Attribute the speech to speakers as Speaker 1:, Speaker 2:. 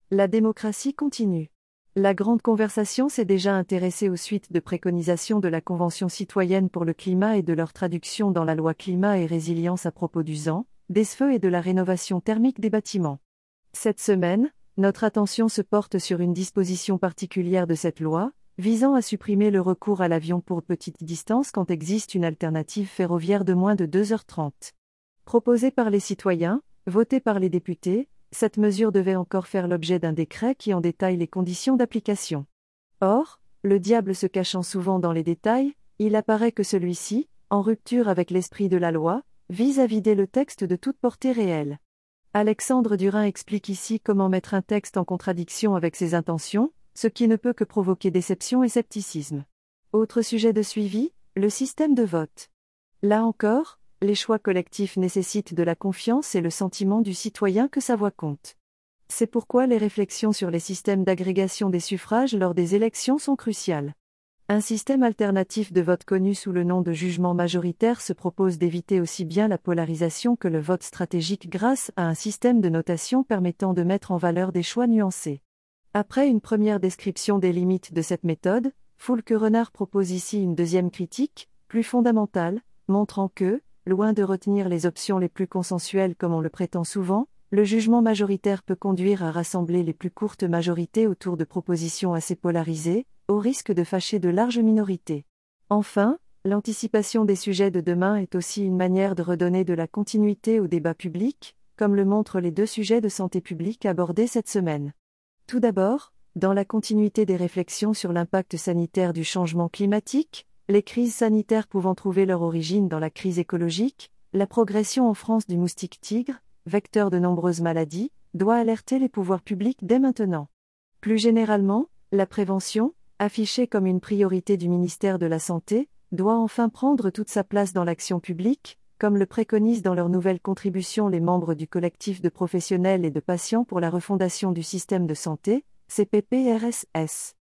Speaker 1: La démocratie continue. La grande conversation s'est déjà intéressée aux suites de préconisations de la Convention citoyenne pour le climat et de leur traduction dans la loi climat et résilience à propos du ZAN, des feux et de la rénovation thermique des bâtiments. Cette semaine, notre attention se porte sur une disposition particulière de cette loi, visant à supprimer le recours à l'avion pour petite distance quand existe une alternative ferroviaire de moins de 2h30. Proposée par les citoyens, votée par les députés, cette mesure devait encore faire l'objet d'un décret qui en détaille les conditions d'application. Or, le diable se cachant souvent dans les détails, il apparaît que celui-ci, en rupture avec l'esprit de la loi, vise à vider le texte de toute portée réelle. Alexandre Durin explique ici comment mettre un texte en contradiction avec ses intentions, ce qui ne peut que provoquer déception et scepticisme. Autre sujet de suivi, le système de vote. Là encore, les choix collectifs nécessitent de la confiance et le sentiment du citoyen que sa voix compte. C'est pourquoi les réflexions sur les systèmes d'agrégation des suffrages lors des élections sont cruciales. Un système alternatif de vote connu sous le nom de jugement majoritaire se propose d'éviter aussi bien la polarisation que le vote stratégique grâce à un système de notation permettant de mettre en valeur des choix nuancés. Après une première description des limites de cette méthode, Foulque-Renard propose ici une deuxième critique, plus fondamentale, montrant que, loin de retenir les options les plus consensuelles comme on le prétend souvent, le jugement majoritaire peut conduire à rassembler les plus courtes majorités autour de propositions assez polarisées, au risque de fâcher de larges minorités. Enfin, l'anticipation des sujets de demain est aussi une manière de redonner de la continuité au débat public, comme le montrent les 2 sujets de santé publique abordés cette semaine. Tout d'abord, dans la continuité des réflexions sur l'impact sanitaire du changement climatique, les crises sanitaires pouvant trouver leur origine dans la crise écologique, la progression en France du moustique tigre, vecteur de nombreuses maladies, doit alerter les pouvoirs publics dès maintenant. Plus généralement, la prévention, affichée comme une priorité du ministère de la Santé, doit enfin prendre toute sa place dans l'action publique, comme le préconisent dans leur nouvelle contribution les membres du collectif de professionnels et de patients pour la refondation du système de santé, CPPRSS.